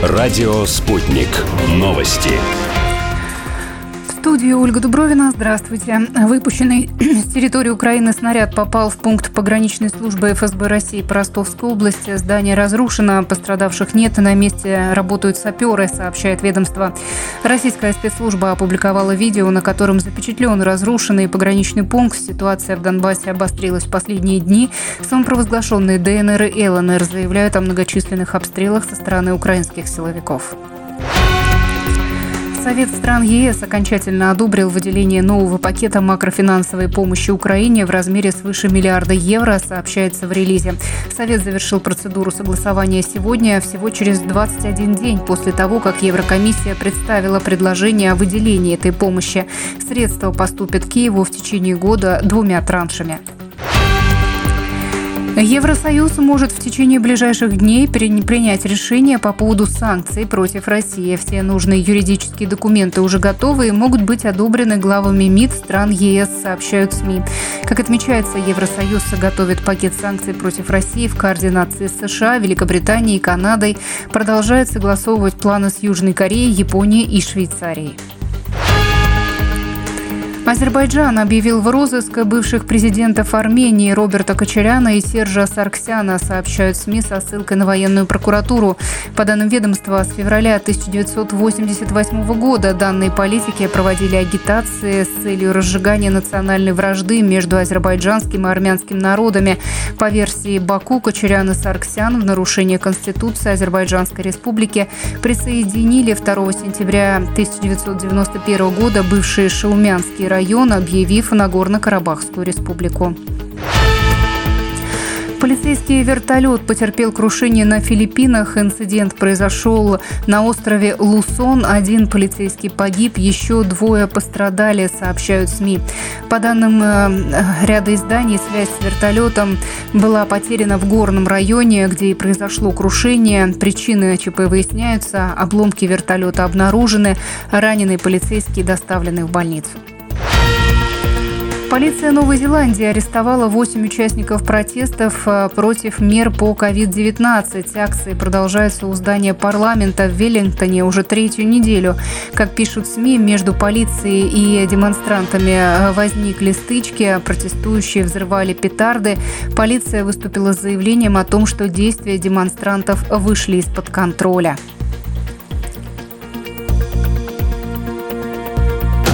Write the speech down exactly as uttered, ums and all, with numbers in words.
Радио «Спутник». Новости. В студии Ольга Дубровина. Здравствуйте. Выпущенный с территории Украины снаряд попал в пункт пограничной службы эф эс бэ России по Ростовской области. Здание разрушено, пострадавших нет, на месте работают саперы, сообщает ведомство. Российская спецслужба опубликовала видео, на котором запечатлен разрушенный пограничный пункт. Ситуация в Донбассе обострилась в последние дни. Самопровозглашенные дэ эн эр и эл эн эр заявляют о многочисленных обстрелах со стороны украинских силовиков. Совет стран е эс окончательно одобрил выделение нового пакета макрофинансовой помощи Украине в размере свыше миллиарда евро, сообщается в релизе. Совет завершил процедуру согласования сегодня, всего через двадцать один день после того, как Еврокомиссия представила предложение о выделении этой помощи. Средства поступят Киеву в течение года двумя траншами. Евросоюз может в течение ближайших дней принять решение по поводу санкций против России. Все нужные юридические документы уже готовы и могут быть одобрены главами МИД стран е эс, сообщают СМИ. Как отмечается, Евросоюз готовит пакет санкций против России в координации с США, Великобританией и Канадой, продолжает согласовывать планы с Южной Кореей, Японией и Швейцарией. Азербайджан объявил в розыск бывших президентов Армении Роберта Кочаряна и Сержа Саргсяна, сообщают СМИ со ссылкой на военную прокуратуру. По данным ведомства, с февраля тысяча девятьсот восемьдесят восьмого года данные политики проводили агитации с целью разжигания национальной вражды между азербайджанским и армянским народами. По версии Баку, Кочарян и Саргсян в нарушение Конституции Азербайджанской Республики присоединили второго сентября тысяча девятьсот девяносто первого года бывший Шаумянский район, объявив Нагорно-Карабахскую республику. Полицейский вертолет потерпел крушение на Филиппинах. Инцидент произошел на острове Лусон. Один полицейский погиб, еще двое пострадали, сообщают СМИ. По данным ряда изданий, связь с вертолетом была потеряна в горном районе, где и произошло крушение. Причины ЧП выясняются. Обломки вертолета обнаружены. Раненые полицейские доставлены в больницу. Полиция Новой Зеландии арестовала восемь участников протестов против мер по ковид девятнадцать. Акции продолжаются у здания парламента в Веллингтоне уже третью неделю. Как пишут СМИ, между полицией и демонстрантами возникли стычки, протестующие взрывали петарды. Полиция выступила с заявлением о том, что действия демонстрантов вышли из-под контроля.